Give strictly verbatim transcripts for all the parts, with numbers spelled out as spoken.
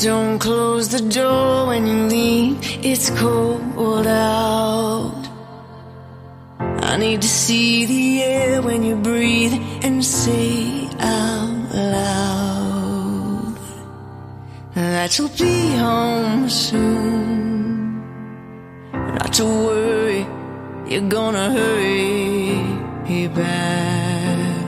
Don't close the door when you leave, it's cold out. I need to see the air when you breathe and say out loud that you'll be home soon. Not to worry, you're gonna hurry back.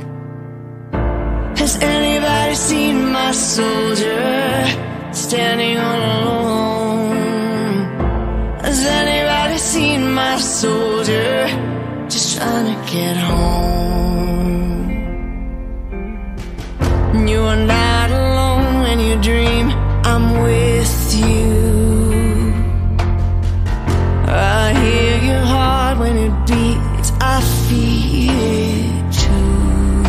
Has anybody seen my soldier standing all alone? Has anybody seen my soldier just trying to get home? You are not alone when you dream, I'm with you. I hear your heart when it beats, I feel it too.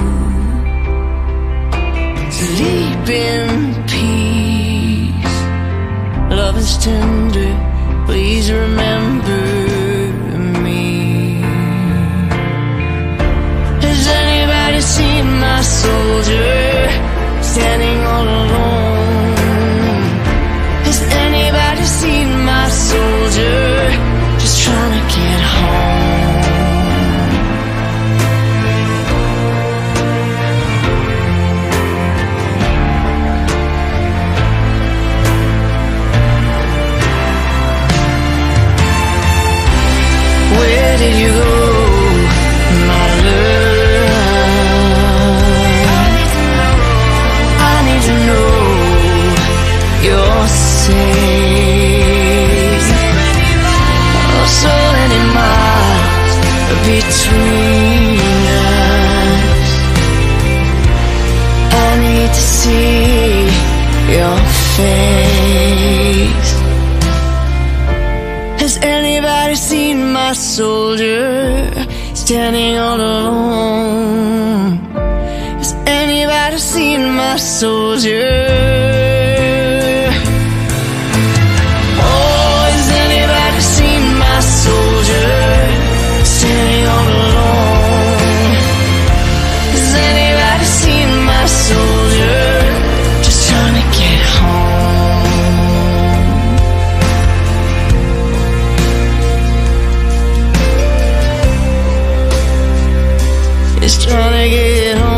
Sleep in peace, love is tender, please remember me. Has anybody seen my soldier standing all alone? Has anybody seen my soldier just trying to get home? Where did you go, my love? I need to know you're safe. Oh, so many miles between us. I need to see your face. Has anybody seen my soldier standing all alone? Has anybody seen my soldier? Oh, has anybody seen my soldier standing all alone? Has anybody seen my soldier just trying to get home? Just trying to get home.